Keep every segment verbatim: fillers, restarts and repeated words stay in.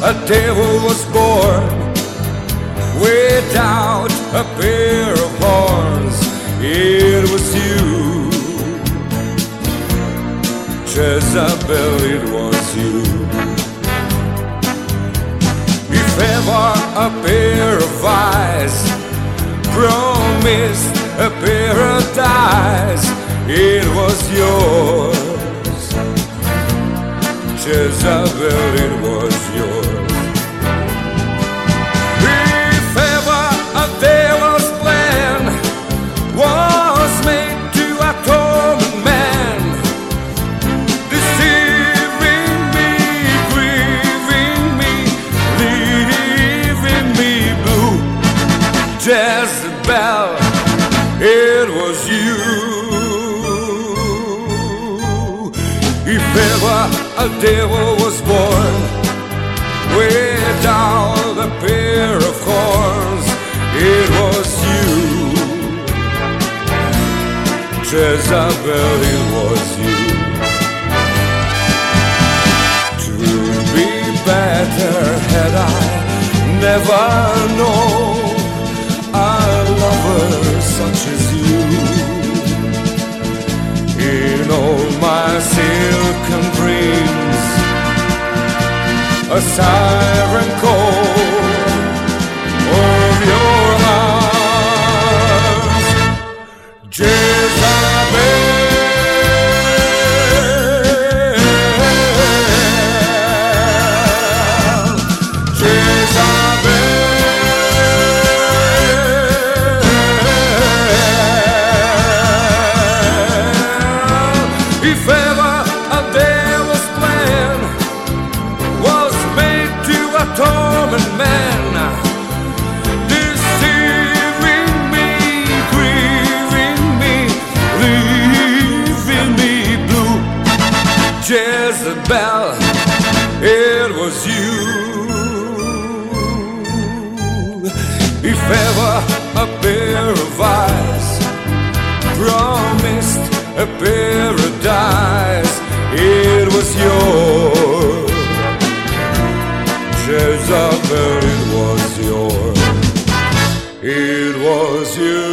a devil was born without a pair of horns. It was you, Jezebel, it was you. If ever a pair of eyes promised a paradise, it was yours, Jezebel, it was yours. If ever a devil's plan was made to atone man, deceiving me, grieving me, leaving me blue, Jezebel, it was you. If ever a devil was born without a pair of horns, it was you, Jezebel, it was you. To be better had I never known a lover such as you. In all my silken dreams, a siren call of your arms, Jezebel, Jezebel. If ever a devil's plan was made to torment man, deceiving me, grieving me, leaving me blue, Jezebel, it was you. If ever a pair of eyes promised a paradise, it was yours, Jezebel, it was yours. It was you,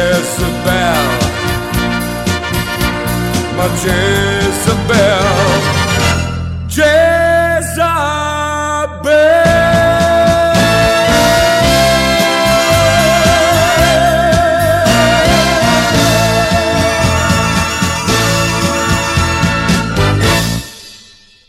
Jezebel, my Jezebel.